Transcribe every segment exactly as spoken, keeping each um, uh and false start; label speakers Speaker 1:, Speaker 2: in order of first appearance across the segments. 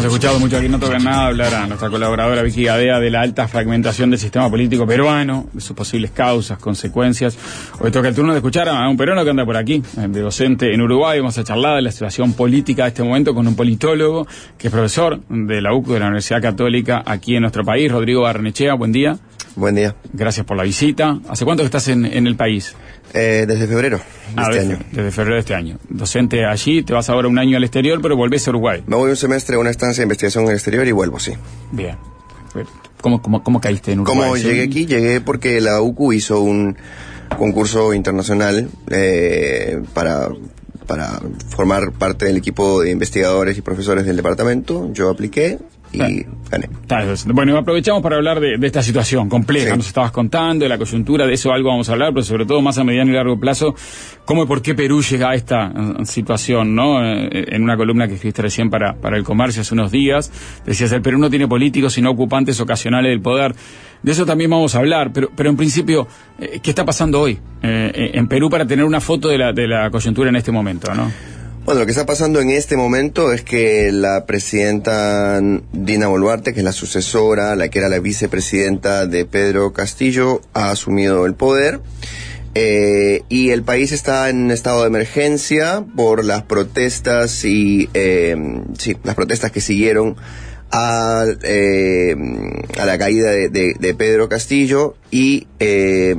Speaker 1: Hemos escuchado mucho aquí, no tocan nada, hablar a nuestra colaboradora Vicky Gadea de la alta fragmentación del sistema político peruano, de sus posibles causas, consecuencias. Hoy toca el turno de escuchar a un peruano que anda por aquí, de docente en Uruguay. Vamos a charlar de la situación política de este momento con un politólogo que es profesor de la U C U, de la Universidad Católica, aquí en nuestro país, Rodrigo Barrenechea. Buen día.
Speaker 2: Buen día.
Speaker 1: Gracias por la visita. ¿Hace cuánto que estás en, en el país?
Speaker 2: Eh, desde febrero de
Speaker 1: ah,
Speaker 2: este
Speaker 1: desde,
Speaker 2: año.
Speaker 1: Desde febrero de este año. Docente allí, te vas ahora un año al exterior, pero volvés a Uruguay.
Speaker 2: Me voy un semestre a una estancia de investigación en el exterior y vuelvo, sí.
Speaker 1: Bien. ¿Cómo, cómo, cómo caíste en Uruguay?
Speaker 2: ¿Cómo
Speaker 1: ¿Sí?
Speaker 2: llegué aquí? Llegué porque la U C U hizo un concurso internacional eh, para, para formar parte del equipo de investigadores y profesores del departamento. Yo apliqué y gané.
Speaker 1: Bueno, aprovechamos para hablar de, de esta situación compleja. Sí. Nos estabas contando de la coyuntura, de eso algo vamos a hablar, pero sobre todo más a mediano y largo plazo, cómo y por qué Perú llega a esta uh, situación, ¿no? Eh, en una columna que escribiste recién para, para El Comercio hace unos días, decías, el Perú no tiene políticos sino ocupantes ocasionales del poder. De eso también vamos a hablar, pero, pero en principio, eh, ¿qué está pasando hoy eh, en Perú para tener una foto de la, de la coyuntura en este momento, ¿no?
Speaker 2: Bueno, lo que está pasando en este momento es que la presidenta Dina Boluarte, que es la sucesora, la que era la vicepresidenta de Pedro Castillo, ha asumido el poder. Eh, y el país está en estado de emergencia por las protestas y eh, sí, las protestas que siguieron a, eh, a la caída de, de, de Pedro Castillo y eh,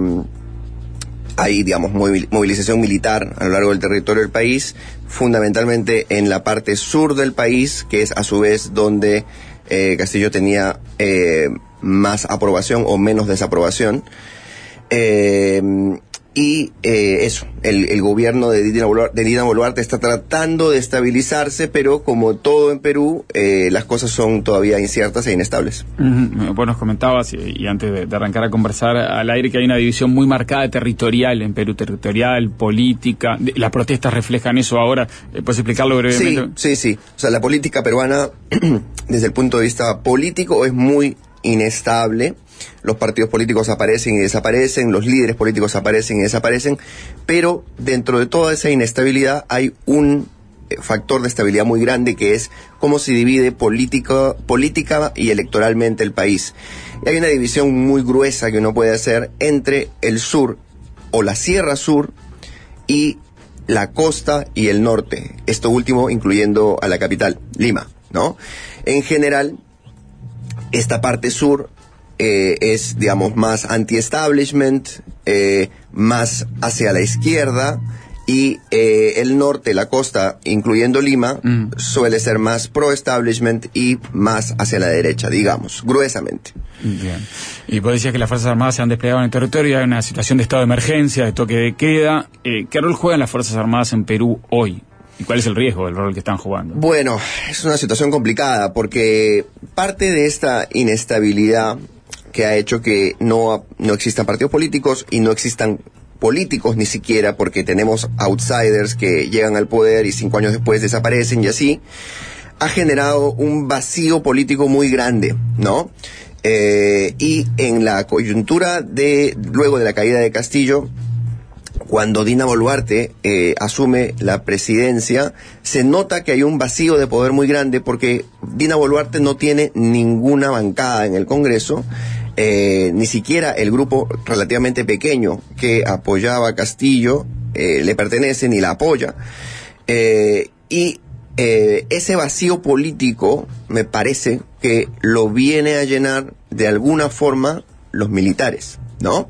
Speaker 2: hay, digamos, movilización militar a lo largo del territorio del país, fundamentalmente en la parte sur del país, que es a su vez donde eh, Castillo tenía eh, más aprobación o menos desaprobación. Eh, y eh, eso, el, el gobierno de Dina Boluarte, de Dina Boluarte está tratando de estabilizarse, pero como todo en Perú, eh, las cosas son todavía inciertas e inestables.
Speaker 1: Uh-huh. Vos nos comentabas, y, y antes de, de arrancar a conversar al aire, que hay una división muy marcada territorial en Perú, territorial, política. Las protestas reflejan eso ahora. ¿Puedes explicarlo brevemente?
Speaker 2: Sí, sí, sí. O sea, la política peruana, desde el punto de vista político, es muy inestable. Los partidos políticos aparecen y desaparecen, los líderes políticos aparecen y desaparecen, pero dentro de toda esa inestabilidad hay un factor de estabilidad muy grande, que es cómo se divide política, política y electoralmente el país. Y hay una división muy gruesa que uno puede hacer entre el sur o la Sierra Sur y la costa y el norte, esto último incluyendo a la capital, Lima, ¿no? En general, esta parte sur Eh, es, digamos, más anti-establishment, eh, más hacia la izquierda, y eh, el norte, la costa, incluyendo Lima, mm. suele ser más pro-establishment y más hacia la derecha, digamos, gruesamente.
Speaker 1: Bien. Y vos decías que las Fuerzas Armadas se han desplegado en el territorio, hay una situación de estado de emergencia, de toque de queda. Eh, ¿Qué rol juegan las Fuerzas Armadas en Perú hoy? ¿Y cuál es el riesgo del rol que están jugando?
Speaker 2: Bueno, es una situación complicada porque parte de esta inestabilidad que ha hecho que no, no existan partidos políticos y no existan políticos ni siquiera, porque tenemos outsiders que llegan al poder y cinco años después desaparecen y así, ha generado un vacío político muy grande, ¿no? Eh, y en la coyuntura de, luego de la caída de Castillo, cuando Dina Boluarte eh, asume la presidencia, se nota que hay un vacío de poder muy grande porque Dina Boluarte no tiene ninguna bancada en el Congreso. Eh, ni siquiera el grupo relativamente pequeño que apoyaba a Castillo eh, le pertenece ni la apoya. Eh, y eh, ese vacío político me parece que lo viene a llenar de alguna forma los militares, ¿no?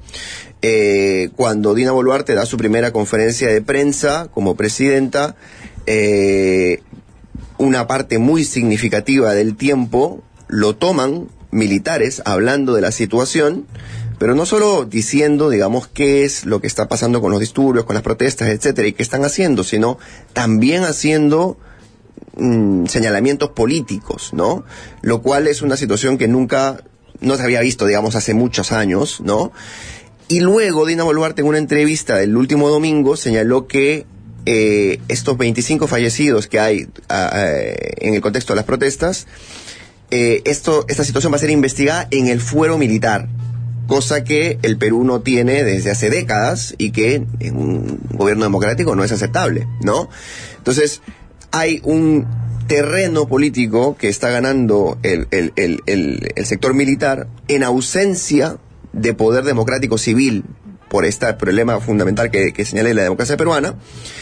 Speaker 2: Eh, cuando Dina Boluarte da su primera conferencia de prensa como presidenta, eh, una parte muy significativa del tiempo lo toman militares hablando de la situación, pero no solo diciendo, digamos, qué es lo que está pasando con los disturbios, con las protestas, etcétera, y qué están haciendo, sino también haciendo mmm, señalamientos políticos, ¿no? Lo cual es una situación que nunca, no se había visto, digamos, hace muchos años, ¿no? Y luego Dina Boluarte en una entrevista el último domingo señaló que eh, estos veinticinco fallecidos que hay a, a, en el contexto de las protestas, Eh, esto, esta situación va a ser investigada en el fuero militar, cosa que el Perú no tiene desde hace décadas y que en un gobierno democrático no es aceptable, ¿no? Entonces, hay un terreno político que está ganando el, el, el, el, el sector militar en ausencia de poder democrático civil por este problema fundamental que, que señala la democracia peruana.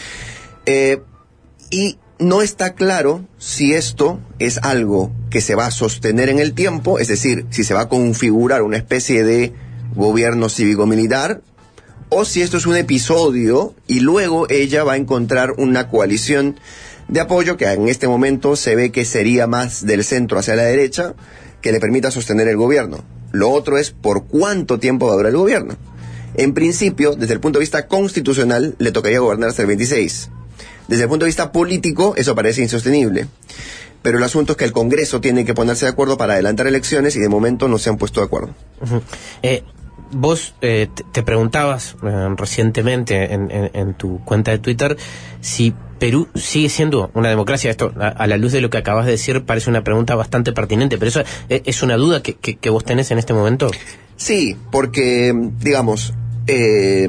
Speaker 2: Eh, y no está claro si esto es algo que se va a sostener en el tiempo, es decir, si se va a configurar una especie de gobierno cívico-militar, o si esto es un episodio y luego ella va a encontrar una coalición de apoyo que en este momento se ve que sería más del centro hacia la derecha, que le permita sostener el gobierno. Lo otro es por cuánto tiempo va a durar el gobierno. En principio, desde el punto de vista constitucional, le tocaría gobernar hasta el veintiséis. Desde el punto de vista político, eso parece insostenible. Pero el asunto es que el Congreso tiene que ponerse de acuerdo para adelantar elecciones y de momento no se han puesto de acuerdo.
Speaker 3: Uh-huh. Eh, vos eh, te preguntabas eh, recientemente en, en, en tu cuenta de Twitter si Perú sigue siendo una democracia. Esto, a, a la luz de lo que acabas de decir, parece una pregunta bastante pertinente, pero eso es, es una duda que, que, que vos tenés en este momento.
Speaker 2: Sí, porque, digamos, eh,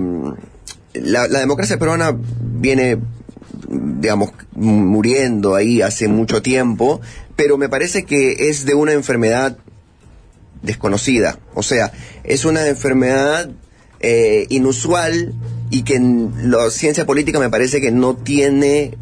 Speaker 2: la, la democracia peruana viene, digamos, muriendo ahí hace mucho tiempo, pero me parece que es de una enfermedad desconocida. O sea, es una enfermedad eh, inusual y que en la ciencia política me parece que no tiene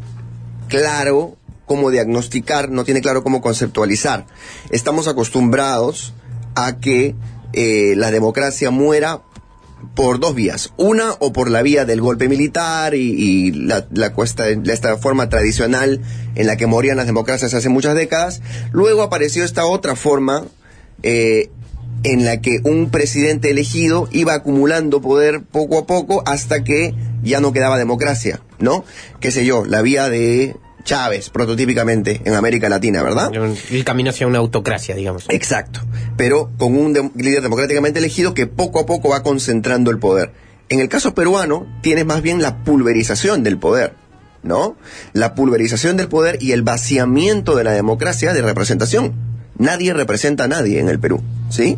Speaker 2: claro cómo diagnosticar, no tiene claro cómo conceptualizar. Estamos acostumbrados a que eh, la democracia muera por dos vías. Una, o por la vía del golpe militar y, y la, la cuesta, esta forma tradicional en la que morían las democracias hace muchas décadas. Luego apareció esta otra forma eh, en la que un presidente elegido iba acumulando poder poco a poco hasta que ya no quedaba democracia, ¿no? Qué sé yo, la vía de Chávez, prototípicamente, en América Latina, ¿verdad?
Speaker 3: El camino hacia una autocracia, digamos.
Speaker 2: Exacto, pero con un de- líder democráticamente elegido que poco a poco va concentrando el poder. En el caso peruano, tienes más bien la pulverización del poder, ¿no? La pulverización del poder y el vaciamiento de la democracia de representación. Nadie representa a nadie en el Perú, ¿sí?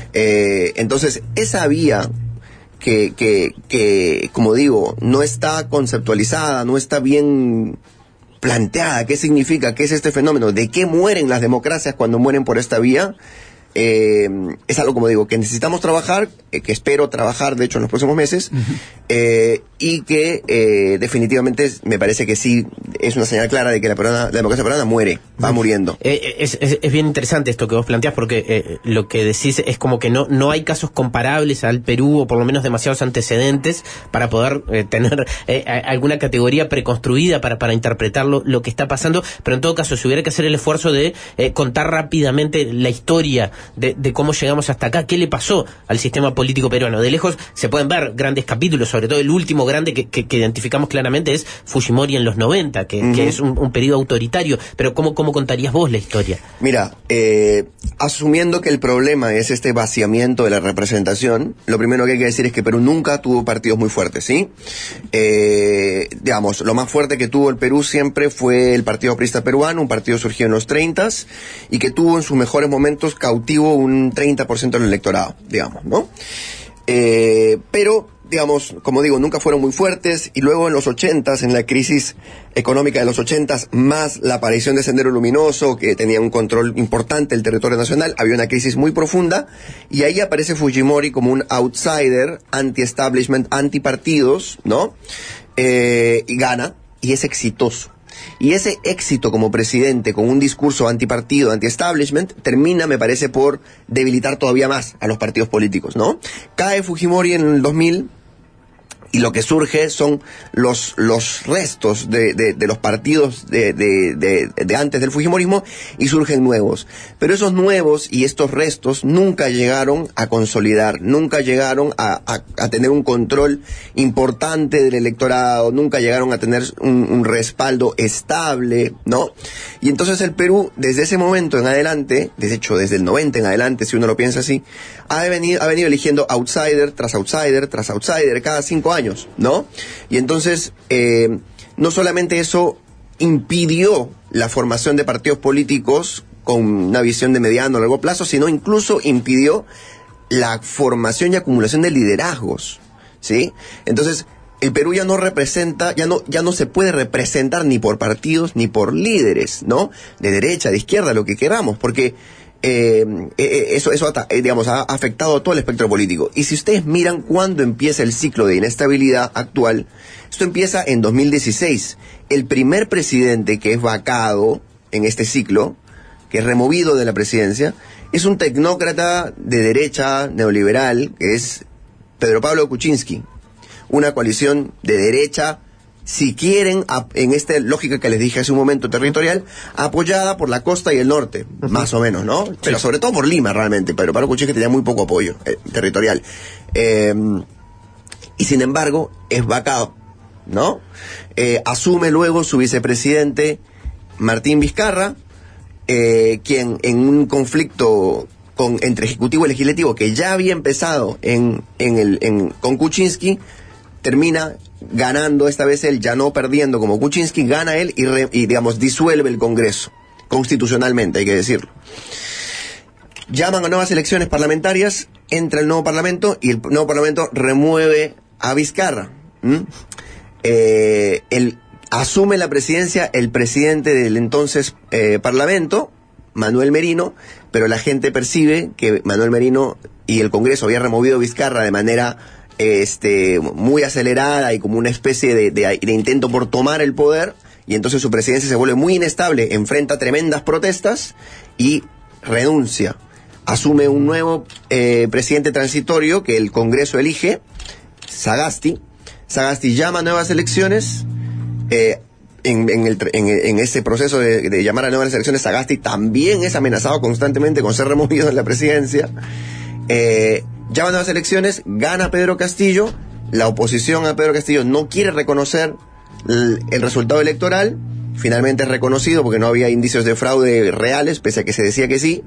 Speaker 2: Eh, entonces, esa vía que, que, que, como digo, no está conceptualizada, no está bien planteada, ¿qué significa? ¿Qué es este fenómeno? ¿De qué mueren las democracias cuando mueren por esta vía? Eh, es algo, como digo, que necesitamos trabajar, eh, que espero trabajar, de hecho, en los próximos meses, uh-huh. eh, y que eh, definitivamente me parece que sí es una señal clara de que la, peruana, la democracia peruana muere, va uh-huh. muriendo.
Speaker 3: Eh, es, es, es bien interesante esto que vos planteás, porque eh, lo que decís es como que no, no hay casos comparables al Perú, o por lo menos demasiados antecedentes, para poder eh, tener eh, alguna categoría preconstruida para, para interpretar lo, lo que está pasando, pero en todo caso, si hubiera que hacer el esfuerzo de eh, contar rápidamente la historia De, de cómo llegamos hasta acá, qué le pasó al sistema político peruano. De lejos se pueden ver grandes capítulos, sobre todo el último grande que, que, que identificamos claramente es Fujimori en los noventa, que, uh-huh. que es un, un periodo autoritario, pero ¿cómo, cómo contarías vos la historia?
Speaker 2: Mira, eh, asumiendo que el problema es este vaciamiento de la representación, lo primero que hay que decir es que Perú nunca tuvo partidos muy fuertes, ¿sí? Eh, digamos, lo más fuerte que tuvo el Perú siempre fue el Partido Aprista Peruano, un partido surgido en los treintas y que tuvo en sus mejores momentos cautivo un treinta por ciento del electorado, digamos, ¿no? Eh, pero, digamos, como digo, nunca fueron muy fuertes, y luego en los ochentas, en la crisis económica de los ochentas, más la aparición de Sendero Luminoso, que tenía un control importante del territorio nacional, había una crisis muy profunda, y ahí aparece Fujimori como un outsider, anti-establishment, anti-partidos, ¿no? Eh, y gana, y es exitoso. Y ese éxito como presidente, con un discurso antipartido, anti-establishment, termina, me parece, por debilitar todavía más a los partidos políticos, ¿no? Cae Fujimori en el dos mil, y lo que surge son los los restos de, de, de los partidos de, de, de, de antes del fujimorismo, y surgen nuevos. Pero esos nuevos y estos restos nunca llegaron a consolidar, nunca llegaron a, a, a tener un control importante del electorado, nunca llegaron a tener un, un respaldo estable, ¿no? Y entonces el Perú, desde ese momento en adelante, de hecho desde el noventa en adelante, si uno lo piensa así, ha venido, ha venido eligiendo outsider tras outsider tras outsider cada cinco años. ¿No? Y entonces, eh, no solamente eso impidió la formación de partidos políticos con una visión de mediano o largo plazo, sino incluso impidió la formación y acumulación de liderazgos, ¿sí? Entonces, el Perú ya no representa, ya no, ya no se puede representar ni por partidos ni por líderes, ¿no? De derecha, de izquierda, lo que queramos, porque eh, eh, eso, eso eh, digamos, ha afectado a todo el espectro político. Y si ustedes miran cuándo empieza el ciclo de inestabilidad actual, esto empieza en dos mil dieciséis. El primer presidente que es vacado en este ciclo, que es removido de la presidencia, es un tecnócrata de derecha neoliberal, que es Pedro Pablo Kuczynski. Una coalición de derecha, si quieren, en esta lógica que les dije hace un momento territorial, apoyada por la costa y el norte, más o menos, ¿no? Pero sobre todo por Lima, realmente. Pedro Pablo Kuczynski tenía muy poco apoyo eh, territorial. Eh, y sin embargo, es vacado, ¿no? Eh, asume luego su vicepresidente, Martín Vizcarra, eh, quien en un conflicto con, entre Ejecutivo y Legislativo, que ya había empezado en, en el, en, con Kuczynski, termina ganando esta vez él, ya no perdiendo como Kuczynski, gana él y, re, y digamos, disuelve el Congreso, constitucionalmente, hay que decirlo. Llaman a nuevas elecciones parlamentarias, entra el nuevo Parlamento y el nuevo Parlamento remueve a Vizcarra. ¿Mm? Eh, el, asume la presidencia el presidente del entonces eh, Parlamento, Manuel Merino, pero la gente percibe que Manuel Merino y el Congreso había removido a Vizcarra de manera este muy acelerada y como una especie de, de, de intento por tomar el poder, y entonces su presidencia se vuelve muy inestable, enfrenta tremendas protestas y renuncia. Asume un nuevo eh, presidente transitorio que el Congreso elige, Sagasti. Sagasti llama a nuevas elecciones. Eh, en, en, el, en, en ese proceso de, de llamar a nuevas elecciones, Sagasti también es amenazado constantemente con ser removido de la presidencia. Eh, llama a nuevas elecciones, gana Pedro Castillo. La oposición a Pedro Castillo no quiere reconocer el, el resultado electoral. Finalmente es reconocido porque no había indicios de fraude reales, pese a que se decía que sí.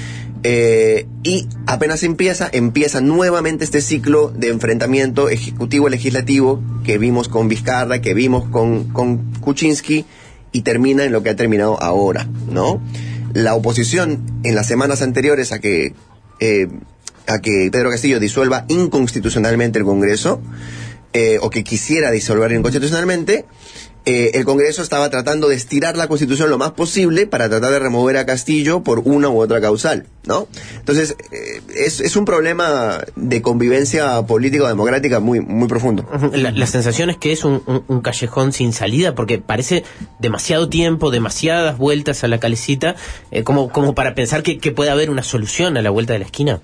Speaker 2: Eh, y apenas empieza, empieza nuevamente este ciclo de enfrentamiento ejecutivo-legislativo que vimos con Vizcarra, que vimos con, con Kuczynski, y termina en lo que ha terminado ahora, ¿no? La oposición en las semanas anteriores a que, eh, a que Pedro Castillo disuelva inconstitucionalmente el Congreso, eh, o que quisiera disolver inconstitucionalmente, Eh, el Congreso estaba tratando de estirar la Constitución lo más posible para tratar de remover a Castillo por una u otra causal, ¿no? Entonces, eh, es, es un problema de convivencia político-democrática muy, muy profundo.
Speaker 3: La, la sensación es que es un, un, un callejón sin salida, porque parece demasiado tiempo, demasiadas vueltas a la calecita, eh, como, como para pensar que, que puede haber una solución a la vuelta de la esquina.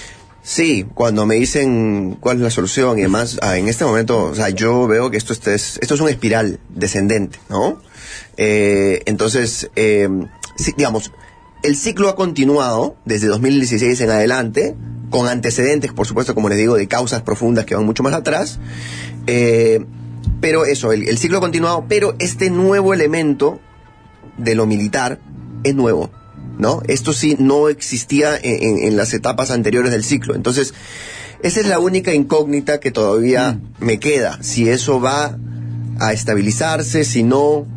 Speaker 2: Sí, cuando me dicen cuál es la solución y demás, ah, en este momento, o sea, yo veo que esto, esto es esto es una espiral descendente, ¿no? Eh, entonces, eh, sí, digamos, el ciclo ha continuado desde dos mil dieciséis en adelante, con antecedentes, por supuesto, como les digo, de causas profundas que van mucho más atrás, eh, pero eso, el, el ciclo ha continuado, pero este nuevo elemento de lo militar es nuevo, ¿no? Esto sí no existía en, en, en las etapas anteriores del ciclo. Entonces, esa es la única incógnita que todavía mm. me queda. Si eso va a estabilizarse, si no...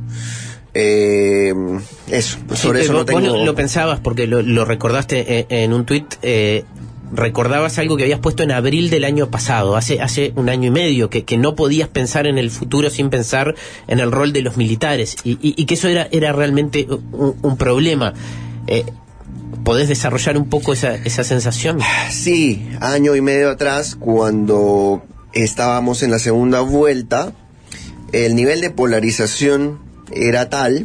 Speaker 2: Eh, eso, sobre sí, eso
Speaker 3: vos,
Speaker 2: no tengo...
Speaker 3: Vos lo, lo pensabas porque lo, lo recordaste en, en un tuit, eh, recordabas algo que habías puesto en abril del año pasado, hace hace un año y medio, que, que no podías pensar en el futuro sin pensar en el rol de los militares, y, y, y que eso era, era realmente un, un problema. Eh, ¿Podés desarrollar un poco esa, esa sensación?
Speaker 2: Sí, año y medio atrás, cuando estábamos en la segunda vuelta, el nivel de polarización era tal,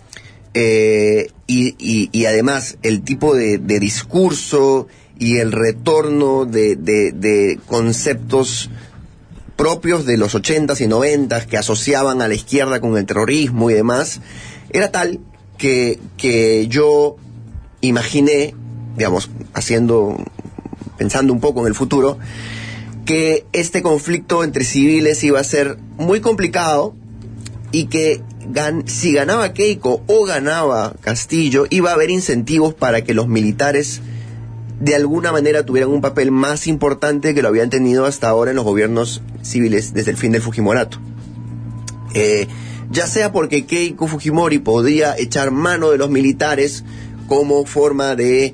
Speaker 2: eh, y, y, y además el tipo de, de discurso y el retorno de, de, de conceptos propios de los ochentas y noventas que asociaban a la izquierda con el terrorismo y demás, era tal que, que yo imaginé, digamos, haciendo, pensando un poco en el futuro, que este conflicto entre civiles iba a ser muy complicado y que gan- si ganaba Keiko o ganaba Castillo, iba a haber incentivos para que los militares de alguna manera tuvieran un papel más importante que lo habían tenido hasta ahora en los gobiernos civiles desde el fin del Fujimorato. Eh, ya sea porque Keiko Fujimori podría echar mano de los militares como forma de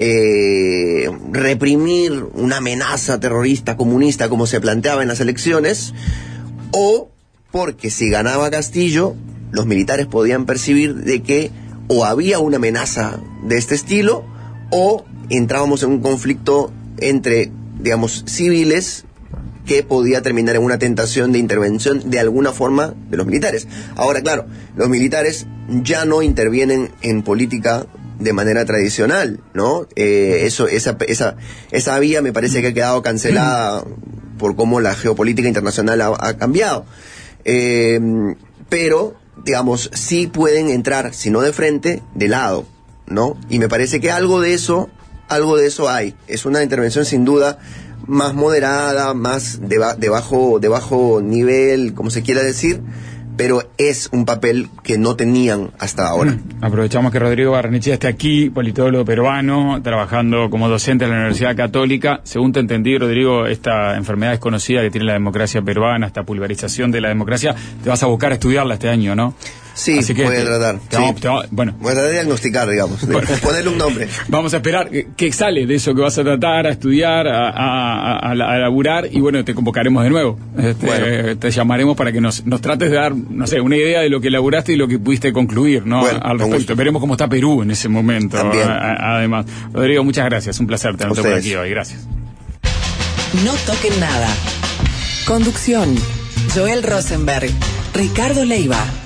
Speaker 2: eh, reprimir una amenaza terrorista comunista como se planteaba en las elecciones, o porque si ganaba Castillo, los militares podían percibir de que o había una amenaza de este estilo, o entrábamos en un conflicto entre, digamos, civiles, que podía terminar en una tentación de intervención de alguna forma de los militares. Ahora, claro, los militares ya no intervienen en política de manera tradicional, ¿no? Eh, eso, esa, esa, esa vía me parece que ha quedado cancelada por cómo la geopolítica internacional ha, ha cambiado. Eh, pero, digamos, sí pueden entrar, si no de frente, de lado, ¿no? Y me parece que algo de eso, algo de eso hay. Es una intervención sin duda más moderada, más de, ba- de, bajo, de bajo nivel, como se quiera decir, pero es un papel que no tenían hasta ahora.
Speaker 1: Mm. Aprovechamos que Rodrigo Barrenechea está aquí, politólogo peruano, trabajando como docente en la Universidad Católica. Según te entendí, Rodrigo, esta enfermedad desconocida que tiene la democracia peruana, esta pulverización de la democracia, te vas a buscar a estudiarla este año, ¿no?
Speaker 2: Sí,
Speaker 1: Así que
Speaker 2: voy a
Speaker 1: te-
Speaker 2: tratar.
Speaker 1: te
Speaker 2: Sí.
Speaker 1: vamos- te vamos- bueno,
Speaker 2: Voy a tratar de diagnosticar, digamos, de
Speaker 1: Bueno.
Speaker 2: ponerle un nombre.
Speaker 1: vamos a esperar qué qué sale de eso que vas a tratar, a estudiar, a, a, a, a laburar, y bueno, te convocaremos de nuevo. Este,
Speaker 2: Bueno.
Speaker 1: Te llamaremos para que nos, nos trates de dar, no sé, una idea de lo que laburaste y lo que pudiste concluir, ¿no?
Speaker 2: Bueno,
Speaker 1: Al
Speaker 2: con
Speaker 1: respecto.
Speaker 2: gusto.
Speaker 1: Veremos cómo está Perú en ese momento.
Speaker 2: También.
Speaker 1: a- a- además. Rodrigo, muchas gracias. Un placer tenerte por
Speaker 2: Ustedes.
Speaker 1: aquí hoy. Gracias.
Speaker 4: No toquen nada. Conducción: Joel Rosenberg, Ricardo Leiva.